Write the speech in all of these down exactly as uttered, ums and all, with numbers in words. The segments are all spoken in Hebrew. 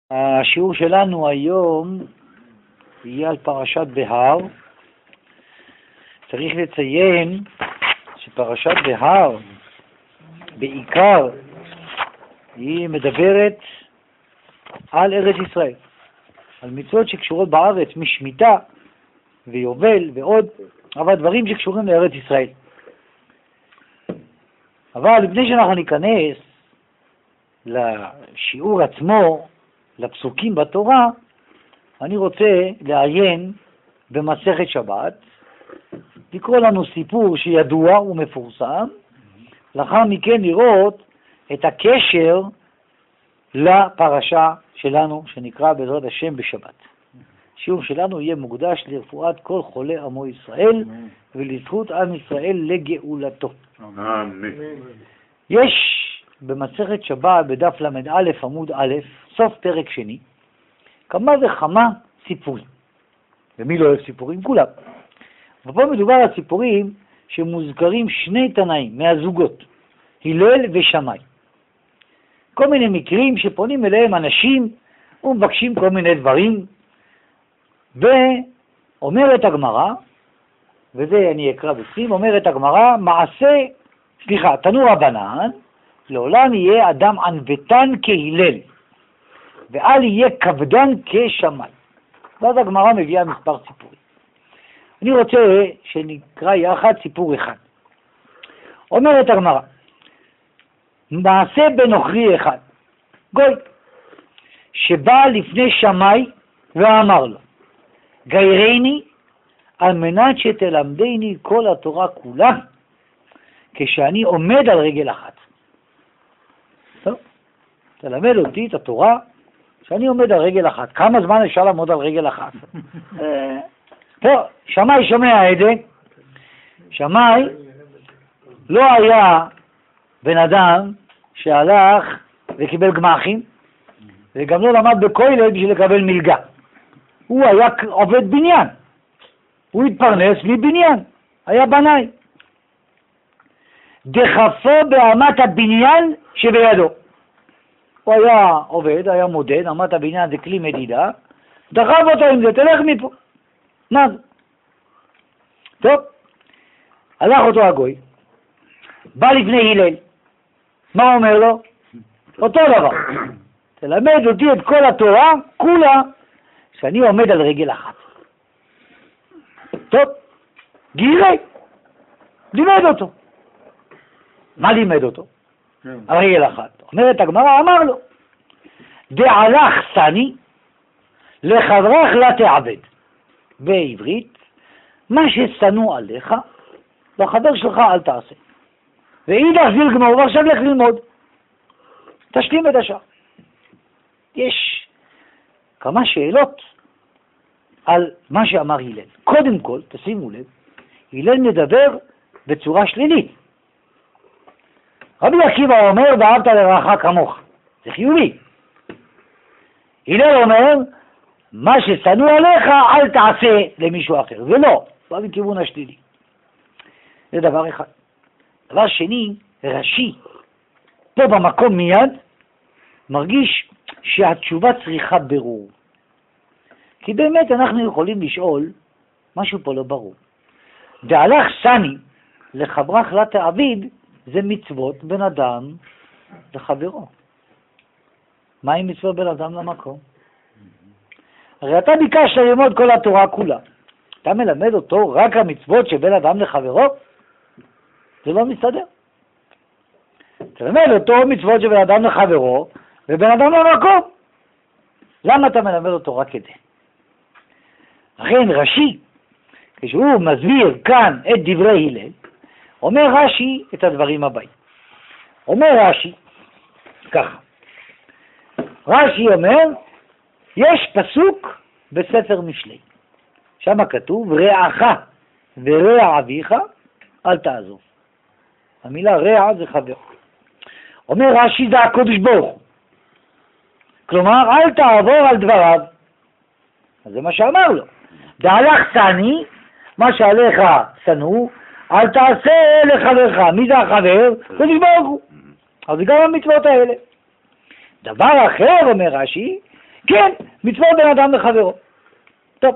השיעור שלנו היום יהיה על פרשת בהר. צריך לציין שפרשת בהר בעיקר היא מדברת על ארץ ישראל, על מצוות שקשורות בארץ משמיטה ויובל ועוד, אבל דברים שקשורים לארץ ישראל. אבל לפני שאנחנו ניכנס לשיעור עצמו, לפסוקים בתורה, אני רוצה לעיין במסכת שבת, לקרוא לנו סיפור שידוע ומפורסם, לאחר מכן לראות את הקשר לפרשה שלנו שנקרא בעזרת השם בשבת. השיעור שלנו יהיה מוקדש לרפואת כל חולי עמו ישראל ולזכות עם ישראל לגאולתו. אמן. יש במסכת שבת בדף למד א' עמוד א', סוף פרק שני, כמה וכמה סיפורים. ומי לא אוהב סיפורים? כולם. ופה מדובר על סיפורים שמוזכרים שני תנאים מהזוגות, הלל ושמאי. כל מיני מקרים שפונים אליהם אנשים ומבקשים כל מיני דברים, ואומרת הגמרא, וזה אני אקרא בפנים, אומרת הגמרא, מעשה, סליחה, תנו רבנן, לעולם יהיה אדם ענוותן כהלל, ואל יהיה כבדן כשמאי. ואז הגמרא מביאה מספר סיפורים. אני רוצה שנקרא יחד סיפור אחד. אומרת הגמרא, מעשה בנוכרי אחד, גוי, שבא לפני שמאי ואמר לו, גיירני על מנת שתלמדני כל התורה כולה, כשאני עומד על רגל אחת. טוב, תלמד אותי את התורה שאני עומד על רגל אחת. כמה זמן אפשר לעמוד על רגל אחת? טוב, שמאי שומע את זה. שמאי לא היה בן אדם שהלך וקיבל גמחים, וגם לא למד בכולל בשביל לקבל מלגה. הוא היה עובד בניין. הוא התפרנס מבניין. היה בנאי. דחפו באמת הבניין שבידו. הוא היה עובד, היה מודד, אמת הבניין זה כלי מדידה, דחף אותו עם זה, תלך מפה. מה זה? טוב, הלך אותו הגוי, בא לפני הלל, מה הוא אומר לו? אותו דבר, תלמד אותי את כל התורה, כולה, שאני עומד על רגל אחת. טוב, גירי, לימד אותו. מה לימד אותו? על רגל אחת. אומרת הגמרא, אמר לו, דעלך סני לחברך לתעבד. בעברית, מה ששנוא עליך, לחבר שלך אל תעשה. ואידך זיל גמור, ועכשיו לך ללמוד. תשלים את השאר. יש כמה שאלות על מה שאמר הלל. קודם כל, תשימו לב, הלל מדבר בצורה שלילית. רבי עקיבא אומר, ואהבת לרעך כמוך. זה חיובי. הלל אומר, מה ששנוא עליך, אל תעשה למישהו אחר. ולא, בא מכיוון השלילי. זה דבר אחד. דבר שני, רש"י, פה במקום מיד, מרגיש שהתשובה צריכה ברור. כי באמת אנחנו יכולים לשאול, משהו פה לא ברור. דהלך סני לחברך לתעביד, זה מצוות בן אדם לחברו. מה עם מצוות בן אדם למקום? הרי אתה ביקשת ללמוד כל התורה כולה. אתה מלמד אותו רק המצוות שבין אדם לחברו? זה לא מסתדר. תלמד אותו מצוות שבין אדם לחברו ובין אדם למקום. למה אתה מלמד אותו רק את זה? לכן רש"י, כשהוא מסביר כאן את דברי הלל, אומר רש"י את הדברים הבאים. אומר רש"י, ככה. רש"י אומר, יש פסוק בספר משלי. שם כתוב, רעך ורע אביך, אל תעזוב. המילה רע זה חבר. אומר רש"י, זה הקודש ברוך הוא. כלומר, אל תעבור על דבריו. אז זה מה שאמר לו. דהלך סני, מה שעליך שנוא, אל תעשה לחברך. מי זה החבר? קודש ברוך הוא. אז זה גם המצוות האלה. דבר אחר, אומר רש"י, כן, מצוות בין אדם לחברו. טוב.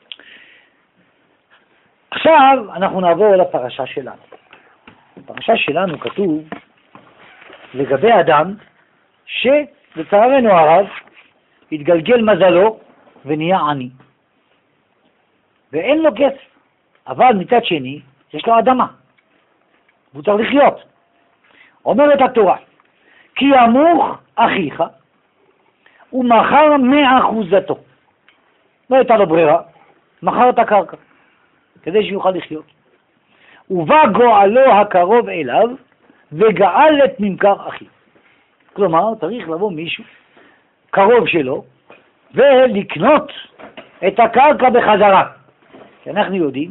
עכשיו אנחנו נעבור לפרשה שלנו. בפרשה שלנו כתוב לגבי אדם שלצערנו הרב התגלגל מזלו ונהיה עני. ואין לו כסף. אבל מצד שני יש לו אדמה. והוא צריך לחיות. אומרת התורה, כי ימוך אחיך ומכר מאחוזתו. לא הייתה לו ברירה, מכר את הקרקע כדי שיוכל לחיות. ובא גואלו הקרוב אליו וגאל את ממכר אחיו. כלומר, צריך לבוא מישהו קרוב שלו ולקנות את הקרקע בחזרה. כי אנחנו יודעים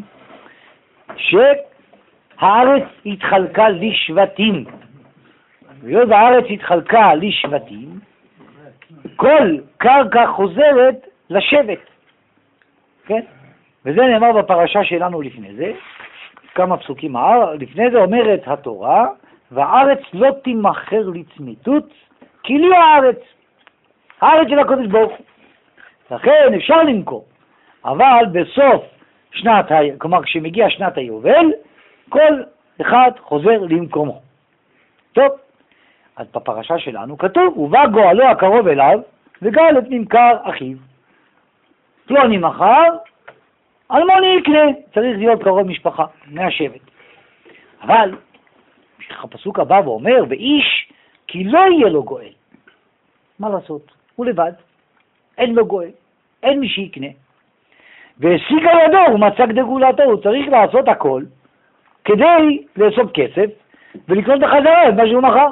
שהארץ התחלקה לשבטים. והיות הארץ התחלקה לשבטים, כל קרקע חוזרת לשבט. כן? וזה נאמר בפרשה שלנו לפני זה, כמה פסוקים לפני זה אומרת התורה, והארץ לא תימכר לצמיתות, כי לי הארץ. הארץ של הקודש ברוך הוא. לכן אפשר למכור. אבל בסוף שנת, כלומר כשמגיע שנת היובל, כל אחד חוזר למקומו. טוב, אז בפרשה שלנו כתוב, ובא גואלו הקרוב אליו, וגאל את ממכר אחיו. פלוני מכר, אלמוני יקנה, צריך להיות קרוב משפחה, מהשבט. אבל, הפסוק הבא ואומר, ואיש כי לא יהיה לו גואל. מה לעשות? הוא לבד, אין לו גואל, אין מי שיקנה. והשיג על ידו, הוא מצא כדגולתו, הוא צריך לעשות הכל, כדי לאסוף כסף, ולקנות בחזרה את מה שהוא מכר.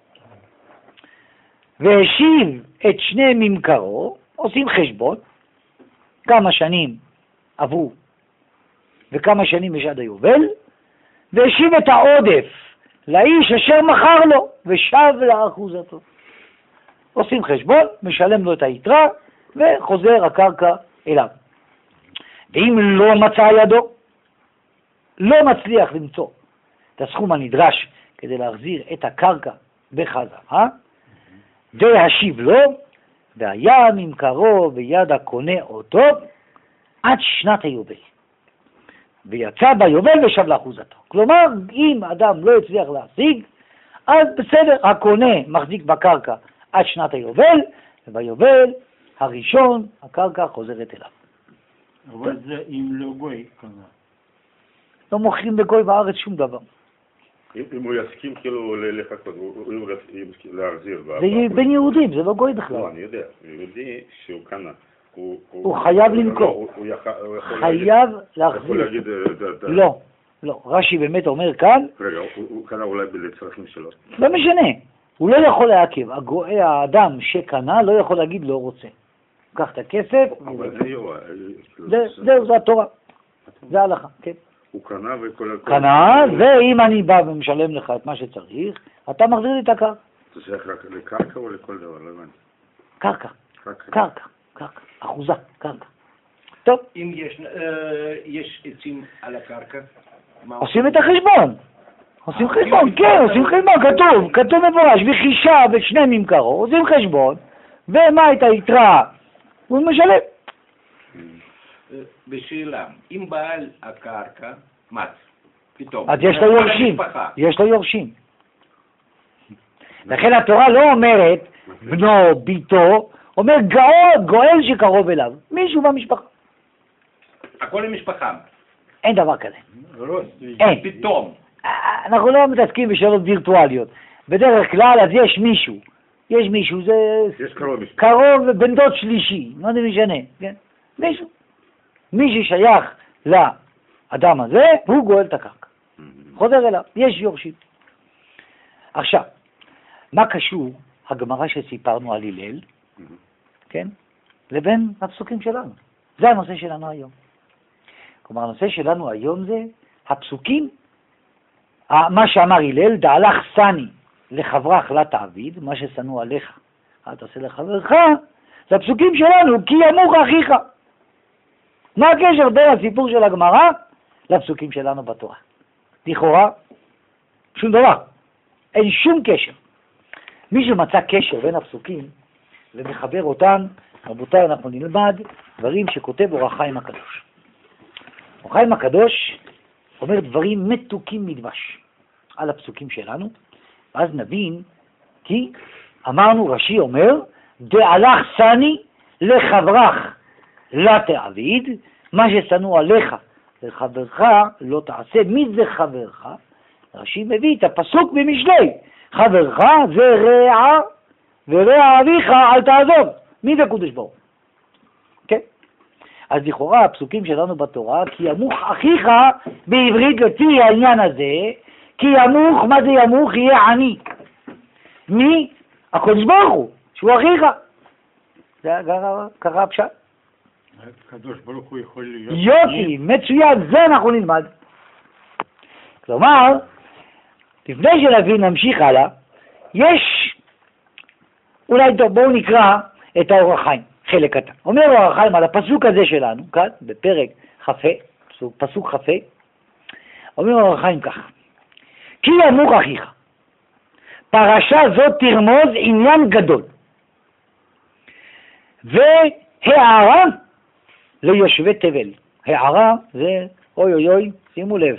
והשיב את שני ממכרו, עושים חשבון, כמה שנים עברו, וכמה שנים יש עד היובל, והשיב את העודף לאיש אשר מכר לו, ושב לאחוזתו. עושים חשבון, משלם לו את היתרה, וחוזר הקרקע אליו. ואם לא מצא ידו, לא מצליח למצוא את הסכום הנדרש כדי להחזיר את הקרקע בחזרה, והשיב לו, והיה ממכרו ויד הקונה אותו עד שנת היובל. ויצא ביובל ושב לאחוזתו. כלומר, אם אדם לא הצליח להשיג, אז בסדר, הקונה מחזיק בקרקע עד שנת היובל, וביובל הראשון הקרקע חוזרת אליו. אבל זה אם לא גוי קנה. לא מוכרים בגוי בארץ שום דבר. אם הוא יסכים כאילו לחכות, הוא יסכים להחזיר. זה בין יהודים, זה לא גוי בכלל. לא, אני יודע, יהודי שהוא קנה. הוא חייב למכור. חייב להחזיר. לא, לא. רש"י באמת אומר כאן. רגע, הוא קנה אולי לצרכים שלו. לא משנה. הוא לא יכול לעכב. האדם שקנה לא יכול להגיד לא רוצה. קח את הכסף. אבל זה יהיו. זהו, זה התורה. זה ההלכה, כן. הוא קנה וכל... קנה, ואם אני בא ומשלם לך את מה שצריך, אתה מחזיר לי את הקרקע. זה שייך רק לקרקע או לכל דבר? לא הבנתי. קרקע. קרקע. קרקע. אחוזה. קרקע. טוב. אם יש עצים על הקרקע? עושים את החשבון. עושים חשבון, כן, עושים חשבון, כתוב, כתוב מפורש, וחישה בשני ממכרו, עושים חשבון, ומה את היתרה? הוא משלם. בשאלה, אם בעל הקרקע מת, פתאום. אז יש לו יורשים, יש לו יורשים. לכן התורה לא אומרת בנו, ביתו, אומר גאול, גואל שקרוב אליו, מישהו במשפחה. הכל עם משפחה. אין דבר כזה. אין. פתאום. אנחנו לא מתעסקים בשאלות וירטואליות. בדרך כלל אז יש מישהו. יש מישהו, זה... יש קרוב משפחה. קרוב בן דוד שלישי, מה זה משנה, כן? מישהו. מי ששייך לאדם הזה, הוא גואל את הקרקע. חוזר אליו, יש יורשים. עכשיו, מה קשור הגמרא שסיפרנו על הלל, כן? לבין הפסוקים שלנו. זה הנושא שלנו היום. כלומר, הנושא שלנו היום זה הפסוקים, מה שאמר הלל, דהלך סני לחברך לא תעביד, מה ששנוא עליך, אל תעשה לחברך, זה הפסוקים שלנו, כי ימוך אחיך. מה הקשר בין הסיפור של הגמרא לפסוקים שלנו בתורה? לכאורה, שום דבר. אין שום קשר. מי שמצא קשר בין הפסוקים ומחבר אותם, רבותיי, אנחנו נלמד דברים שכותב אור החיים הקדוש. אור החיים הקדוש אומר דברים מתוקים מדבש על הפסוקים שלנו, ואז נבין כי אמרנו, רש"י אומר, דהלך סני לחברך לא תעביד, מה ששנוא עליך לחברך לא תעשה. מי זה חברך? רש"י מביא את הפסוק במשלי, חברך זה רע ורע אביך אל תעזוב. מי זה קדוש ברוך הוא? כן? אז לכאורה הפסוקים שלנו בתורה, כי ימוך אחיך בעברית לפי העניין הזה, כי ימוך, מה זה ימוך? יהיה עני. מי? הקדוש ברוך הוא, שהוא אחיך. זה קרה הפשט. הקדוש ברוך הוא יכול להיות... יופי, מצוין, זה אנחנו נלמד. כלומר, לפני שנבין, נמשיך הלאה, יש, אולי טוב, בואו נקרא את האור החיים, חלק קטן. אומר אור החיים על הפסוק הזה שלנו, כאן, בפרק חפה, פסוק, פסוק חפה, אומר אור החיים כך, כי ימוך אחיך, פרשה זאת תרמוז עניין גדול, והערה ליושבי תבל. הערה זה, אוי אוי אוי, שימו לב.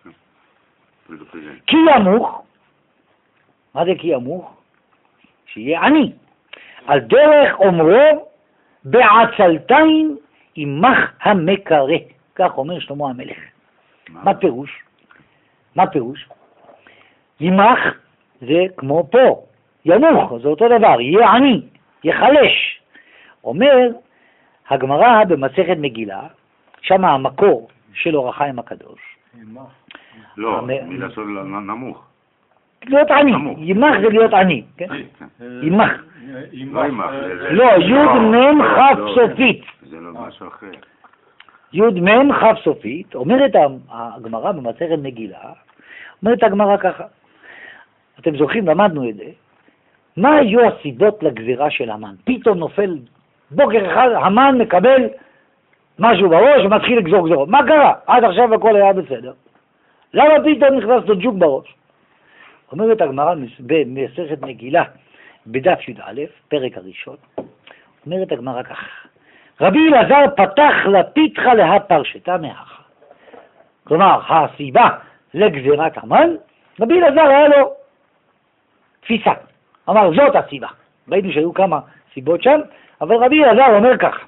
כי ימוך, מה זה כי ימוך? שיהיה עני. על דרך אומרו בעצלתיים עמך המקרה. כך אומר שלמה המלך. מה פירוש? מה פירוש? עמך זה כמו פה. ימוך, זה אותו דבר. יהיה עני, יחלש. אומר הגמרא במסכת מגילה, שם המקור של אור החיים הקדוש. לא, מלשון נמוך. להיות עני, ימך זה להיות עני, כן? ימך. לא ימך. לא, יוד מם חף סופית. זה לא משהו אחר. יוד מם חף סופית, אומרת הגמרא במסכת מגילה, אומרת הגמרא ככה, אתם זוכרים, למדנו את זה, מה היו הסיבות לגזירה של המן? פתאום נופל בוקר אחד, המן מקבל משהו בראש ומתחיל לגזור גזירות. מה קרה? עד עכשיו הכל היה בסדר. למה פתאום נכנס לו ג'וק בראש? אומרת הגמרא במסכת מגילה, בדף י"א, פרק הראשון, אומרת הגמרא כך, רבי אלעזר פתח לפיתחה להפרשתה מאחה. כלומר, הסיבה לגזירת המן, רבי אלעזר היה לו תפיסה. אמר, זאת הסיבה. ראינו שהיו כמה סיבות שם, אבל רבי אלעזר אומר כך,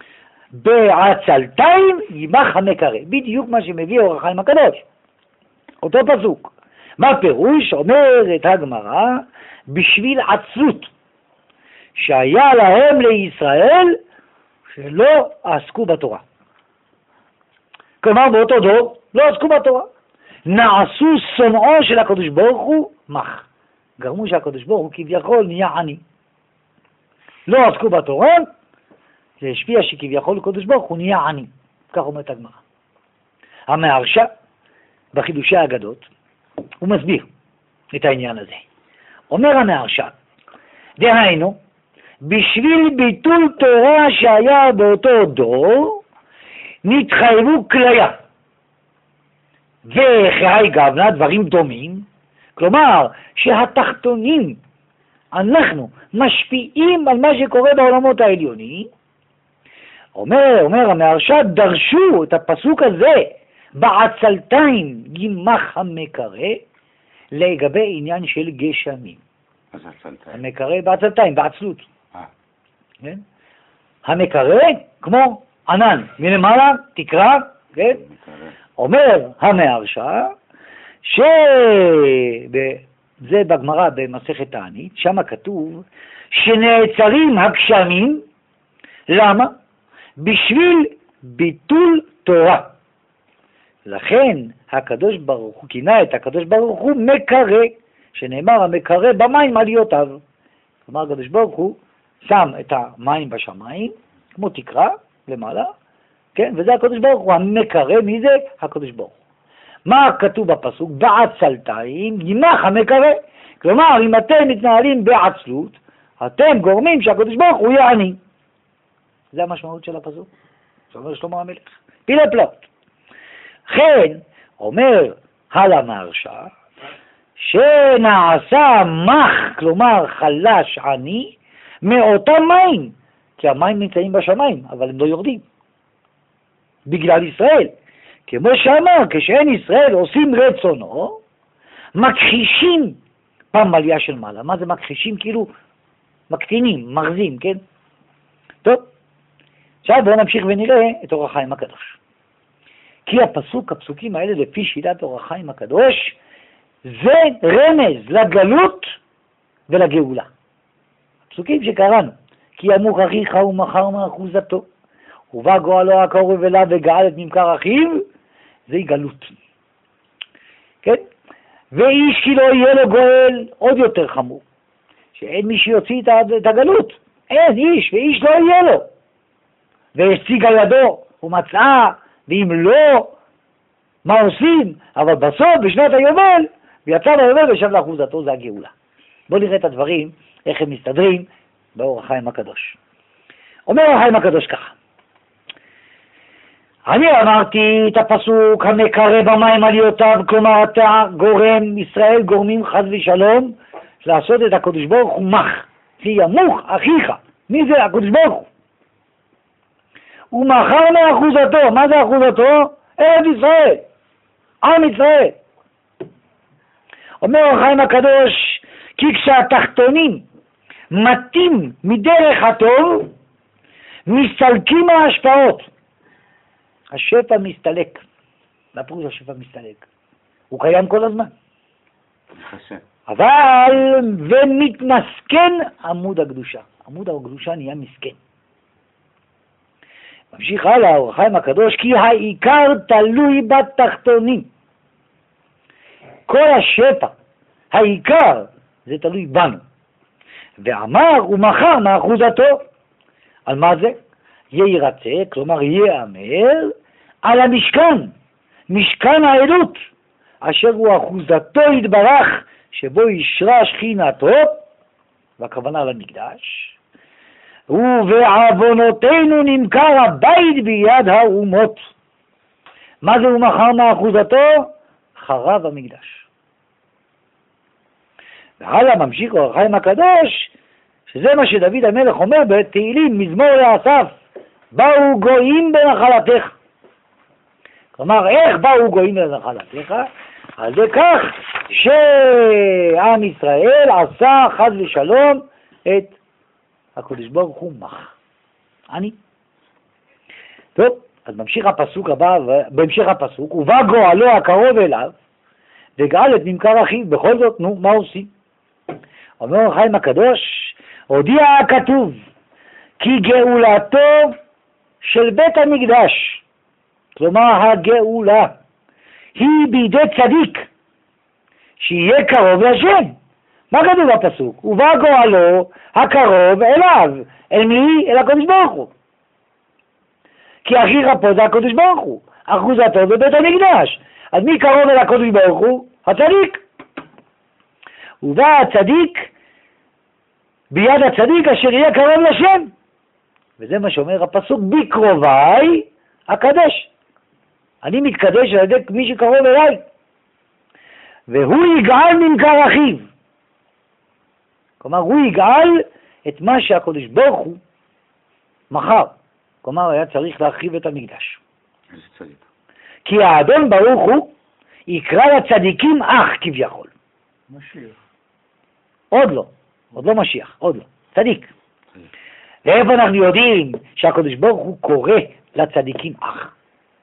בעצלתיים ימך המקרה. בדיוק מה שמביא אור החיים הקדוש. אותו פסוק. מה פירוש? אומרת הגמרא, בשביל עצלות שהיה להם לישראל שלא עסקו בתורה. כלומר באותו דור לא עסקו בתורה. נעשו שונאו של הקדוש ברוך הוא מח. גרמו שהקדוש ברוך הוא כביכול נהיה עני. לא עסקו בתורה, זה השפיע שכביכול הקדוש ברוך הוא נהיה עני. כך אומרת הגמרא. המהרש"א בחידושי האגדות הוא מסביר את העניין הזה. אומר המהרש"א, דהיינו, בשביל ביטול תורה שהיה באותו דור, נתחייבו כליה. וחיי גבנה, דברים דומים, כלומר שהתחתונים, אנחנו משפיעים על מה שקורה בעולמות העליונים, אומר, אומר המהרש"א, דרשו את הפסוק הזה, בעצלתיים ימך המקרה, לגבי עניין של גשמים. אז עצלתיים. המקרה בעצלתיים, בעצלות. אה. כן? המקרה כמו ענן, מלמעלה תקרא, כן? אומר המהרש"א, שזה בגמרא במסכת תענית, שם כתוב שנעצרים הגשמים, למה? בשביל ביטול תורה. לכן הקדוש ברוך הוא כינה את הקדוש ברוך הוא מקרה, שנאמר המקרה במים עליותיו. כלומר הקדוש ברוך הוא שם את המים בשמיים, כמו תקרה למעלה, כן? וזה הקדוש ברוך הוא המקרה. מי זה? הקדוש ברוך הוא. מה כתוב בפסוק? בעצלתיים ימך המקרה. כלומר אם אתם מתנהלים בעצלות, אתם גורמים שהקדוש ברוך הוא יהיה עני. זה המשמעות של הפסוק. זה אומר שלמה המלך. פילי פלוט. כן, אומר הלאה מהרש"א, שנעשה מח, כלומר חלש עני, מאותם מים, כי המים נמצאים בשמיים, אבל הם לא יורדים. בגלל ישראל. כמו שאמר, כשאין ישראל עושים רצונו, מכחישים פמליה של מעלה. מה זה מכחישים? כאילו מקטינים, מרזים, כן? טוב, עכשיו בואו נמשיך ונראה את אור החיים הקדוש. כי הפסוק, הפסוקים האלה לפי שיטת אור החיים הקדוש, זה רמז לגלות ולגאולה. הפסוקים שקראנו, כי ימוך אחיך ומכר מאחוזתו, ובא גואלו הקרוב אליו וגאל את ממכר אחיו, זה גלות. כן? ואיש כי לא יהיה לו גואל, עוד יותר חמור, שאין מי שיוציא את הגלות, אין איש, ואיש לא יהיה לו. והשיג על ידו, הוא מצאה, ואם לא, מה עושים? אבל בסוף, בשנת היובל, ויצא ליובל ושב לאחוזתו, זה הגאולה. בואו נראה את הדברים, איך הם מסתדרים באור החיים הקדוש. אומר אור החיים הקדוש ככה, אני אמרתי את הפסוק המקרב במים עליותיו, כלומר אתה גורם, ישראל גורמים חס ושלום, לעשות את הקדוש ברוך הוא מח, כי ימוך אחיך. מי זה הקדוש ברוך הוא? הוא מכר מאחוזתו. מה זה אחוזתו? ארץ ישראל, עם ישראל. אומר אור החיים הקדוש, כי כשהתחתונים מתים מדרך הטוב, מסתלקים ההשפעות. השפע מסתלק. מה פירוש השפע מסתלק? הוא קיים כל הזמן. חסר. אבל ומתמסכן עמוד הקדושה. עמוד הקדושה נהיה מסכן. ממשיך הלאה אור החיים הקדוש, כי העיקר תלוי בתחתונים. כל השפע, העיקר, זה תלוי בנו. ואמר ומחר מאחוזתו. על מה זה? ירצה, כלומר יאמר, על המשכן, משכן העדות, אשר הוא אחוזתו יתברך, שבו ישרה שכינתו, והכוונה למקדש, ובעוונותינו נמכר הבית ביד האומות. מה זה הוא מכר מאחוזתו? חרב המקדש. והלאה ממשיך אור החיים הקדוש, שזה מה שדוד המלך אומר בתהילים, מזמור לאסף, באו גויים בנחלתך. כלומר, איך באו גויים בנחלתך? על זה כך שעם ישראל עשה חס ושלום את הקדוש ברוך הוא מח. אני. טוב, אז ממשיך הפסוק הבא, בהמשך הפסוק, ובא גואלו הקרוב אליו, וגאל את ממכר אחיו. בכל זאת, נו, מה עושים? אומר אור החיים הקדוש, הודיע הכתוב, כי גאולתו של בית המקדש, כלומר הגאולה, היא בידי צדיק, שיהיה קרוב לשם. מה כתוב בפסוק? ובא גואלו הקרוב אליו. אל מי? אל הקדוש ברוך הוא. כי אחיך פה זה הקדוש ברוך הוא, אחוזתו בבית המקדש. אז מי קרוב אל הקדוש ברוך הוא? הצדיק. ובא הצדיק ביד הצדיק אשר יהיה קרוב לשם. וזה מה שאומר הפסוק, בקרוביי אקדש. אני מתקדש על ידי מי שקרוב אליי. והוא יגאל ממכר אחיו. כלומר, הוא יגאל את מה שהקדוש ברוך הוא מכר. כלומר, היה צריך להרחיב את המקדש. איזה צדיק. כי האדון ברוך הוא יקרא לצדיקים אח כביכול. משיח. עוד לא. עוד לא משיח. עוד לא. צדיק. ואיפה אנחנו יודעים שהקדוש ברוך הוא קורא לצדיקים אח?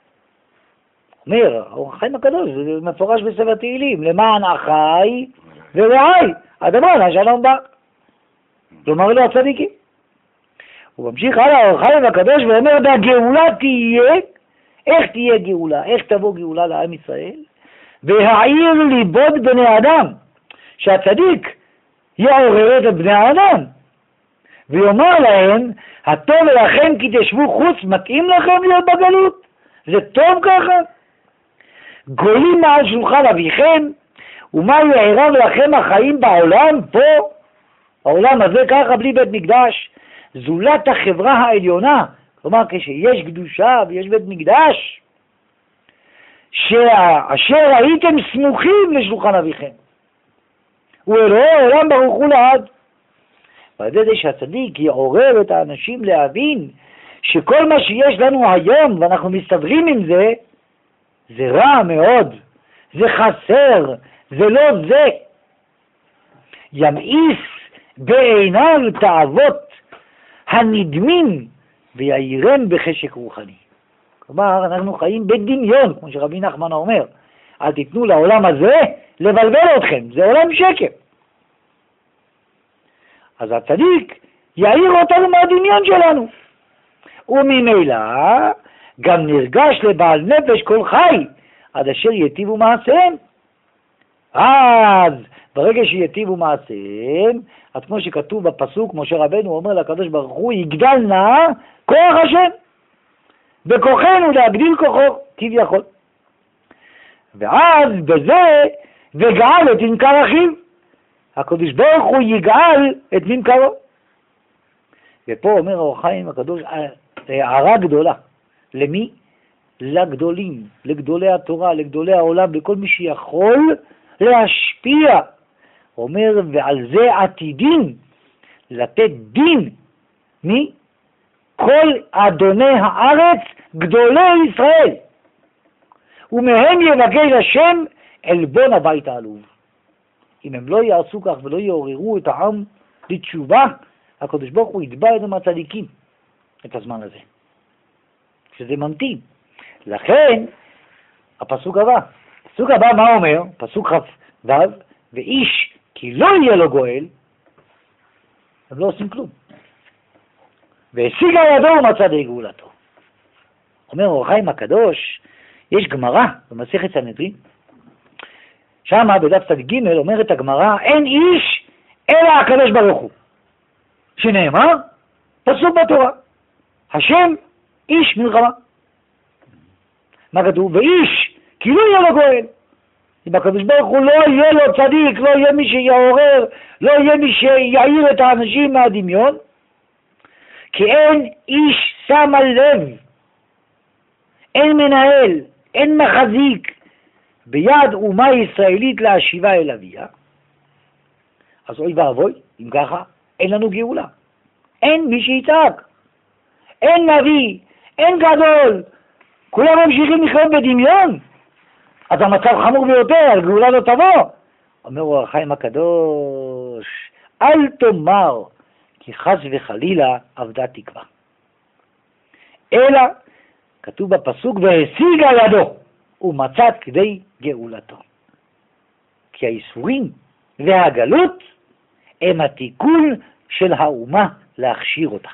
אומר, אור החיים הקדוש, זה מפורש בספר תהילים, למען אחי ורעי, אדמון השלום בא. כלומר אלו הצדיקים. הוא ממשיך הלאה, אור החיים הקדוש, ואומר, והגאולה תהיה, איך תהיה גאולה? איך תבוא גאולה לעם ישראל? והעיר ליבות בני אדם, שהצדיק יעורר את בני האדם, ויאמר להם, הטוב לכם כי תשבו חוץ, מתאים לכם להיות בגלות? זה טוב ככה? גולים מעל שולחן אביכם, ומה יערב לכם החיים בעולם פה, העולם הזה ככה בלי בית מקדש, זולת החברה העליונה, כלומר כשיש קדושה ויש בית מקדש, שאשר הייתם סמוכים לשולחן אביכם, הוא אלוהי העולם ברוך הוא לעד. ועל ידי זה שהצדיק יעורר את האנשים להבין שכל מה שיש לנו היום ואנחנו מסתדרים עם זה, זה רע מאוד, זה חסר, זה לא זה. ימאיס בעיניו תאוות הנדמים ויעירם בחשק רוחני. כלומר, אנחנו חיים בדמיון, כמו שרבי נחמן אומר. אל תיתנו לעולם הזה לבלבל אתכם, זה עולם שקר. אז הצדיק יעיר אותנו מהדמיון שלנו. וממילא גם נרגש לבעל נפש כל חי, עד אשר יטיבו מעשיהם. אז ברגע שיטיבו מעשיהם, אז כמו שכתוב בפסוק, משה רבנו אומר לקדוש ברוך הוא, יגדל נא כוח השם, בכוחנו להגדיל כוחו, כביכול. ואז בזה וגאל את ממכר אחיו, הקדוש ברוך הוא יגאל את ממכרו. ופה אומר האור החיים הקדוש הערה גדולה. למי? לגדולים, לגדולי התורה, לגדולי העולם, לכל מי שיכול להשפיע. אומר, ועל זה עתידים לתת דין. מי? כל אדוני הארץ, גדולי ישראל. ומהם יבקש השם עלבון הבית העלוב. אם הם לא יעשו כך ולא יעוררו את העם לתשובה, הקדוש ברוך הוא יתבע את הצדיקים את הזמן הזה, שזה ממתין. לכן הפסוק הבא, הפסוק הבא מה אומר? פסוק כ"ו, ואיש כי לא יהיה לו גואל, הם לא עושים כלום. והשיגה ידו ומצא די גאולתו. אומר אור החיים הקדוש, יש גמרא במסכת סנהדרין, שם בדף צד ג' אומרת הגמרא, אין איש אלא הקדוש ברוך הוא, שנאמר פסוק בתורה, השם איש מלחמה. מה כתוב? ואיש כי לא יהיה לו גואל. אם הקדוש ברוך הוא לא יהיה לו צדיק, לא יהיה מי שיעורר, לא יהיה מי שיעיר את האנשים מהדמיון, כי אין איש שם על לב, אין מנהל, אין מחזיק ביד אומה ישראלית להשיבה אל אביה. אז אוי ואבוי, אם ככה, אין לנו גאולה. אין מי שיצעק, אין נביא, אין גדול, כולם ממשיכים לחיות בדמיון. אז המצב חמור ביותר, הגאולה לא תבוא. אומר אור החיים הקדוש, אל תאמר כי חס וחלילה עבדה תקווה, אלא כתוב בפסוק והשיגה ידו ומצא כדי גאולתו. כי האיסורים והגלות הם התיקון של האומה להכשיר אותה.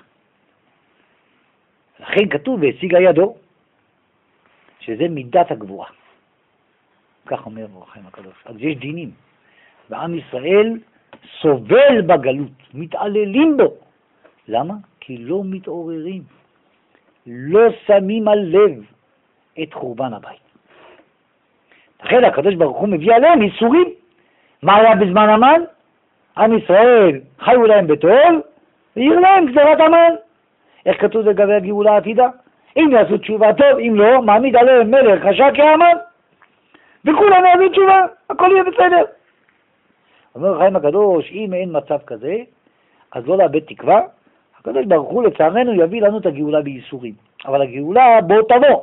לכן כתוב והשיגה ידו, שזה מידת הגבורה. כך אומר אור החיים הקדוש. אז יש דינים, ועם ישראל סובל בגלות, מתעללים בו. למה? כי לא מתעוררים, לא שמים על לב את חורבן הבית. לכן הקדוש ברוך הוא מביא עליהם איסורים. מה היה בזמן המן? עם ישראל חיו להם בטוב, והעיר להם גזרת המן. איך כתוב לגבי הגאולה העתידה? אם יעשו תשובה טוב, אם לא, מעמיד עליהם מלך חשק כהמן, וכולם יעשו תשובה, הכל יהיה בסדר. אומר החיים הקדוש, אם אין מצב כזה, אז לא לאבד תקווה. הקדוש ברוך הוא לצערנו יביא לנו את הגאולה בייסורים, אבל הגאולה בוא תבוא.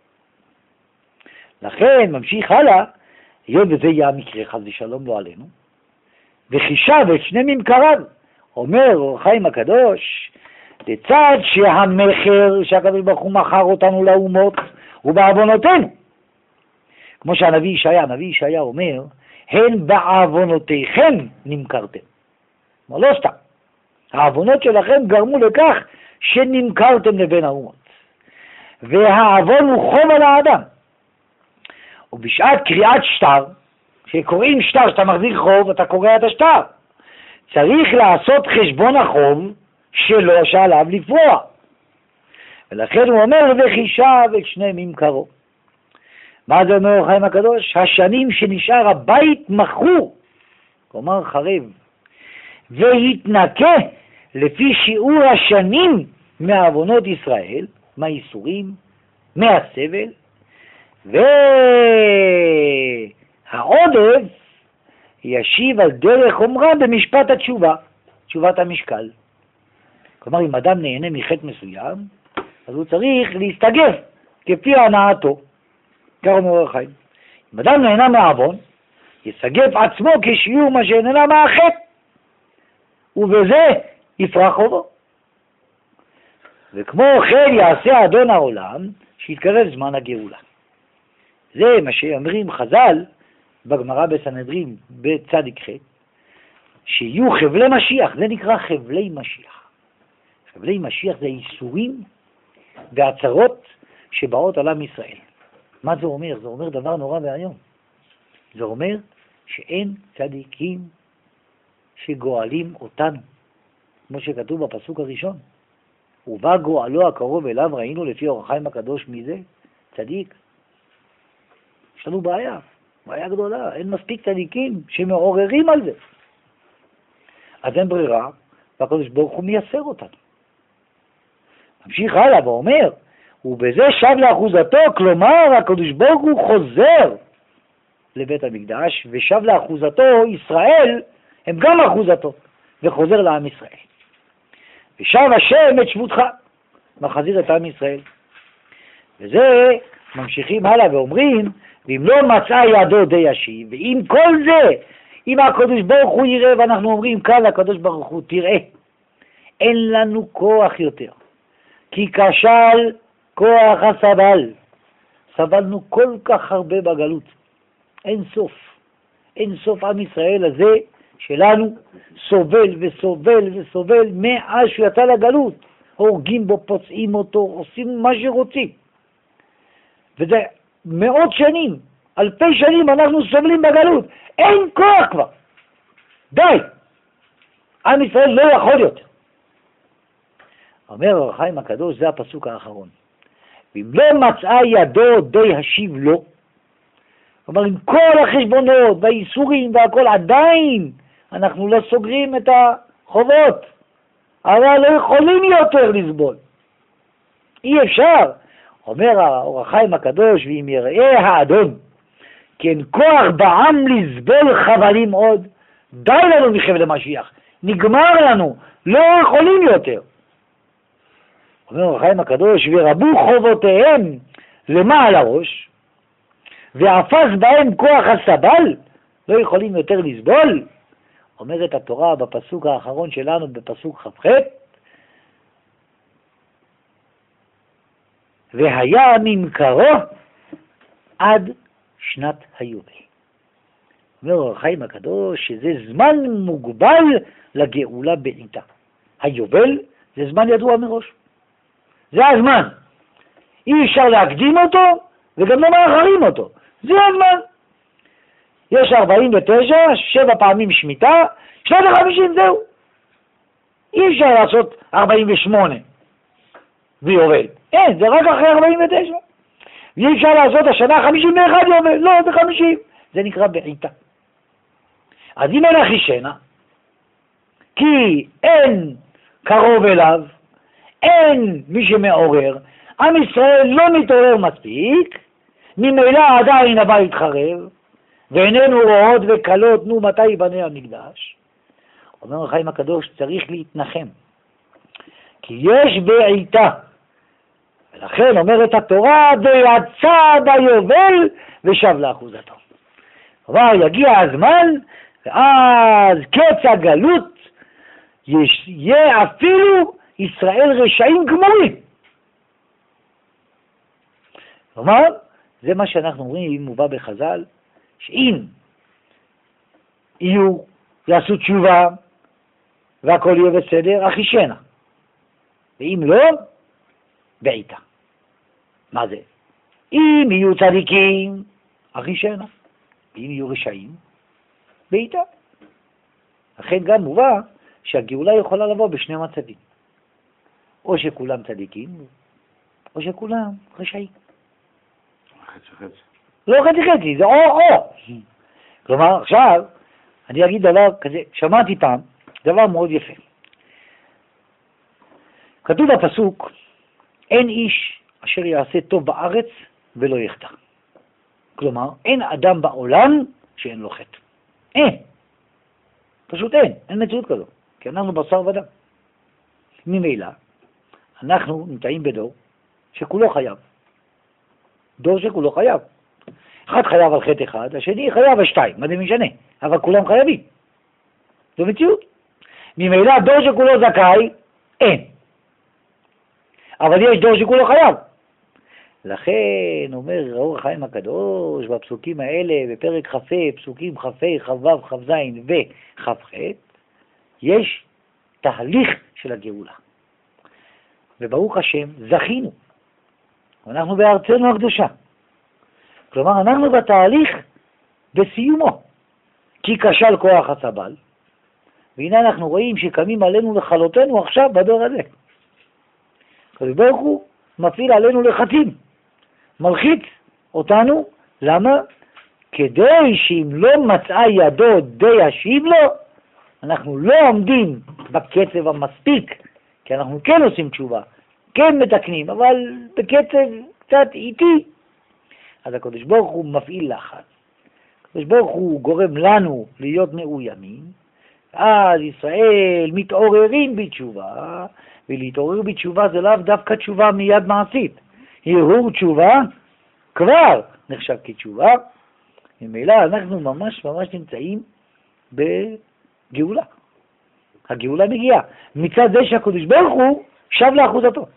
לכן ממשיך הלאה, היות וזה יהיה המקרה חס ושלום לא עלינו, וחישב את שני ממכריו. אומר אור החיים הקדוש, לצד שהמחר שהקדוש ברוך הוא מכר אותנו לאומות ובעוונותינו, כמו שהנביא ישעיה, הנביא ישעיה אומר, הן בעוונותיכם נמכרתם. מה לא סתם, העוונות שלכם גרמו לכך שנמכרתם לבין האומות, והעוון הוא חוב על האדם. ובשעת קריאת שטר, כשקוראים שטר שאתה מחזיק חוב, אתה קורא את השטר, צריך לעשות חשבון החוב שלו שעליו לפרוע. ולכן הוא אומר וחישב את שני ממכרו. מה זה אומר החיים הקדוש? השנים שנשאר הבית מכרו, כלומר חרב, והתנקה לפי שיעור השנים מעוונות ישראל, מהאיסורים, מהסבל, והעודף ישיב על דרך אומרה במשפט התשובה. תשובת המשקל. כלומר, אם אדם נהנה מחטא מסוים, אז הוא צריך להסתגף כפי הנאתו. כך אומר אור החיים. אם אדם נהנה מעוון, יסגף עצמו כשיעור מה שנהנה מהחטא, ובזה יפרח חובו. וכמו כן יעשה אדון העולם, שיתקרב זמן הגאולה. זה מה שאומרים חז"ל בגמרא בסנהדרין בצדיק ח', שיהיו חבלי משיח. זה נקרא חבלי משיח. חבלי משיח זה איסורים והצרות שבאות על עם ישראל. מה זה אומר? זה אומר דבר נורא והיום. זה אומר שאין צדיקים שגואלים אותנו, כמו שכתוב בפסוק הראשון. ובא גואלו הקרוב אליו, ראינו לפי אור החיים הקדוש מזה, צדיק. יש לנו בעיה, בעיה גדולה, אין מספיק צדיקים שמעוררים על זה. אז אין ברירה, והקדוש ברוך הוא מייסר אותנו. ממשיך הלאה ואומר, ובזה שב לאחוזתו, כלומר הקדוש ברוך הוא חוזר לבית המקדש, ושב לאחוזתו, ישראל הם גם אחוזתו, וחוזר לעם ישראל. ושב השם את שבותך, מחזיר את עם ישראל. וזה ממשיכים הלאה ואומרים, ואם לא מצא ידו די ישיב, ואם כל זה, אם הקדוש ברוך הוא יראה, ואנחנו אומרים כאן לקדוש ברוך הוא, תראה, אין לנו כוח יותר, כי כשל כוח הסבל, סבלנו כל כך הרבה בגלות, אין סוף, אין סוף. עם ישראל הזה שלנו סובל וסובל וסובל מאז שהוא יצא לגלות, הורגים בו, פוצעים אותו, עושים מה שרוצים, וזה מאות שנים, אלפי שנים אנחנו סובלים בגלות, אין כוח כבר, די, עם ישראל לא יכול יותר. אומר אור החיים הקדוש, זה הפסוק האחרון, ואם לא מצאה ידו די השיב לו, כלומר עם כל החשבונות והאיסורים והכל, עדיין אנחנו לא סוגרים את החובות, אבל לא יכולים יותר לסבול, אי אפשר. אומר אור החיים הקדוש, ואם יראה האדון כי אין כוח בעם לסבול חבלים עוד, די לנו מחבל המשיח, נגמר לנו, לא יכולים יותר. אומר אור החיים הקדוש, ורבו חובותיהם למעל הראש, ואפס בהם כוח הסבל, לא יכולים יותר לסבול. אומרת התורה בפסוק האחרון שלנו, בפסוק כ"ח, והיה ממכרו עד שנת היובל. אומר אור החיים הקדוש שזה זמן מוגבל לגאולה בעיתה. היובל זה זמן ידוע מראש, זה הזמן, אי אפשר להקדים אותו וגם לא מאחרים אותו, זה הזמן. יש ארבעים ותשע, שבע פעמים שמיטה, שנת החמישים זהו. אי אפשר לעשות ארבעים ושמונה ויובל, אין, זה רק אחרי ארבעים ותשע. ואי אפשר לעשות השנה חמישים ואחת יובל, לא, זה חמישים, זה נקרא בעיתה. אז אם אין אחישנה, כי אין קרוב אליו, אין מי שמעורר, עם ישראל לא מתעורר מספיק, ממילא עדיין הבית חרב, ואיננו רואות וקלות, נו מתי ייבנה המקדש. אומר החיים הקדוש, צריך להתנחם, כי יש בעיתה, ולכן אומרת התורה, ויצא ביובל ושב לאחוזתו. כלומר, יגיע הזמן, ואז קץ הגלות, יהיה אפילו ישראל רשעים גמורים. כלומר, זה מה שאנחנו אומרים, מובא בחז"ל, שאם יהיו, יעשו תשובה, והכל יהיה בסדר, אחישנה. ואם לא, בעיתה. מה זה? אם יהיו צדיקים, אחישנה. אם יהיו רשעים, בעיתה. לכן גם מובא שהגאולה יכולה לבוא בשני מצבים. או שכולם צדיקים, או שכולם רשעים. חצי חצי. לא חצי חצי, זה או-או. כלומר, עכשיו, אני אגיד דבר כזה, שמעתי פעם, דבר מאוד יפה. כתוב בפסוק, אין איש אשר יעשה טוב בארץ ולא יחטא. כלומר, אין אדם בעולם שאין לו חטא. אין. פשוט אין, אין מציאות כזו. כי אנחנו בשר ודם. ממילא, אנחנו נמצאים בדור שכולו חייב. דור שכולו חייב. אחד חייב על חטא אחד, השני חייב על שתיים, מה זה משנה? אבל כולם חייבים. זו מציאות. ממילא דור שכולו זכאי, אין. אבל יש דור שכולו חייב. לכן אומר אור החיים הקדוש בפסוקים האלה, בפרק כ"ה, פסוקים כ"ה, כ"ו, כ"ז וכ"ח, יש תהליך של הגאולה. וברוך השם, זכינו. אנחנו בארצנו הקדושה. כלומר, אנחנו בתהליך בסיומו. כי כשל כוח הסבל, והנה אנחנו רואים שקמים עלינו לכלותנו עכשיו בדור הזה. הקדוש ברוך הוא מפעיל עלינו לחצים, מלחיץ אותנו, למה? כדי שאם לא מצאה ידו די ישיב לו, אנחנו לא עומדים בקצב המספיק, כי אנחנו כן עושים תשובה, כן מתקנים, אבל בקצב קצת איטי. אז הקדוש ברוך הוא מפעיל לחץ. הקדוש ברוך הוא גורם לנו להיות מאוימים, אז ישראל מתעוררים בתשובה, ולהתעורר בתשובה זה לאו דווקא תשובה מיד מעשית. הרהור תשובה כבר נחשב כתשובה, ממילא אנחנו ממש ממש נמצאים בגאולה. הגאולה מגיעה מצד זה שהקדוש ברוך הוא שב לאחוזתו.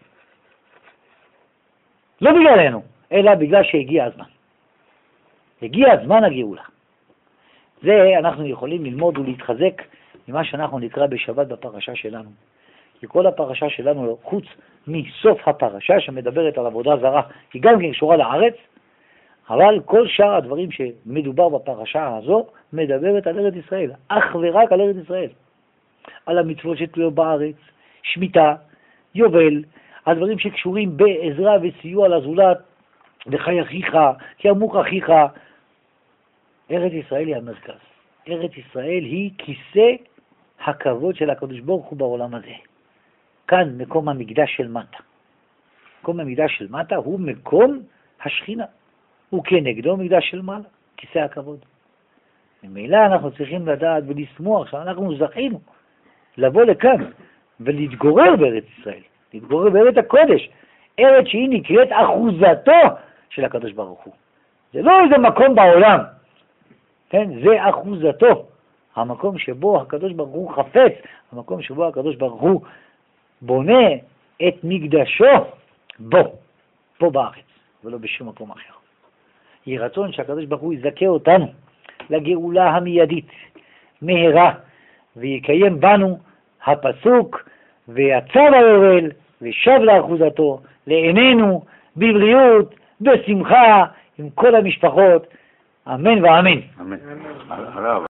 לא בגללנו, אלא בגלל שהגיע הזמן. הגיע הזמן הגאולה. זה אנחנו יכולים ללמוד ולהתחזק ממה שאנחנו נקרא בשבת בפרשה שלנו. כי כל הפרשה שלנו, חוץ מסוף הפרשה שמדברת על עבודה זרה, היא גם כן קשורה לארץ, אבל כל שאר הדברים שמדובר בפרשה הזו, מדברת על ארץ ישראל, אך ורק על ארץ ישראל. על המצוות שתלויות בארץ, שמיטה, יובל, הדברים שקשורים בעזרה וסיוע לזולת, וחי אחיך, כי עמוק אחיך. ארץ ישראל היא המרכז. ארץ ישראל היא כיסא הכבוד של הקדוש ברוך הוא בעולם הזה. כאן מקום המקדש של מטה. מקום המקדש של מטה הוא מקום השכינה. הוא כנגדו מקדש של מעלה, כיסא הכבוד. ממילא אנחנו צריכים לדעת ולשמוח שאנחנו זכינו לבוא לכאן ולהתגורר בארץ ישראל. להתגורר בארץ הקודש. ארץ שהיא נקראת אחוזתו של הקדוש ברוך הוא. זה לא איזה מקום בעולם. כן? זה אחוזתו. המקום שבו הקדוש ברוך הוא חפץ, המקום שבו הקדוש ברוך הוא בונה את מקדשו בו, פה בארץ, ולא בשום מקום אחר. יהי רצון שהקדוש ברוך הוא יזכה אותנו לגאולה המיידית, מהרה, ויקיים בנו הפסוק, ויצא ליובל, ושב לאחוזתו, לעינינו, בבריאות, בשמחה, עם כל המשפחות, אמן ואמן. אמן. הרב